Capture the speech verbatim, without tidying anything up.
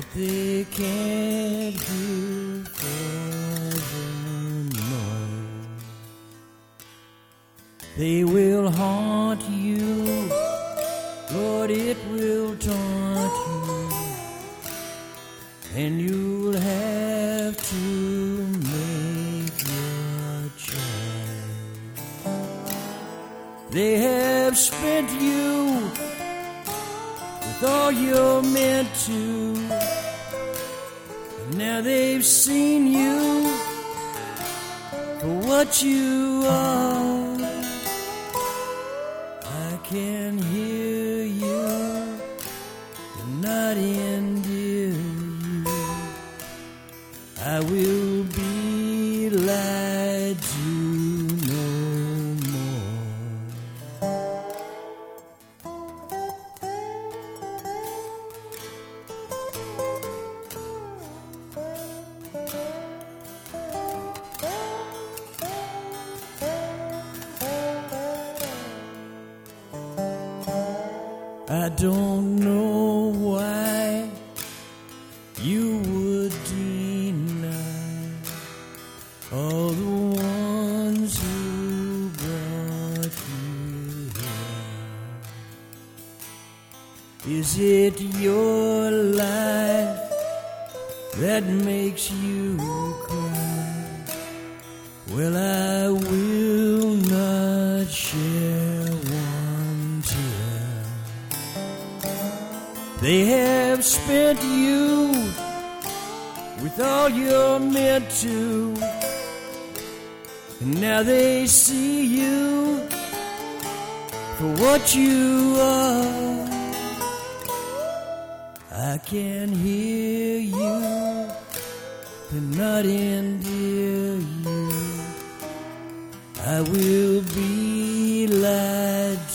they can't hear forevermore. They will haunt you, Lord, it will taunt you, and you'll have to make your choice. They have spent you with all you're meant to, and now they've seen you for what you are. I can hear you and not endear you. I will be lied to no more. I don't know why you would deny all the ones who brought you here. Is it your life that makes you cry? Well, I will not share one tear. They have spent you with all you're meant to, and now they see you for what you are. I can hear you and not endear you. I will be lied